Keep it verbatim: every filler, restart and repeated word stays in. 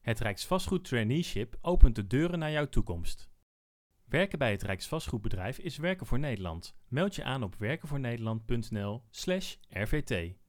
Het Rijksvastgoed Traineeship opent de deuren naar jouw toekomst. Werken bij het Rijksvastgoedbedrijf is werken voor Nederland. Meld je aan op werkenvoornederland punt n l slash R V T.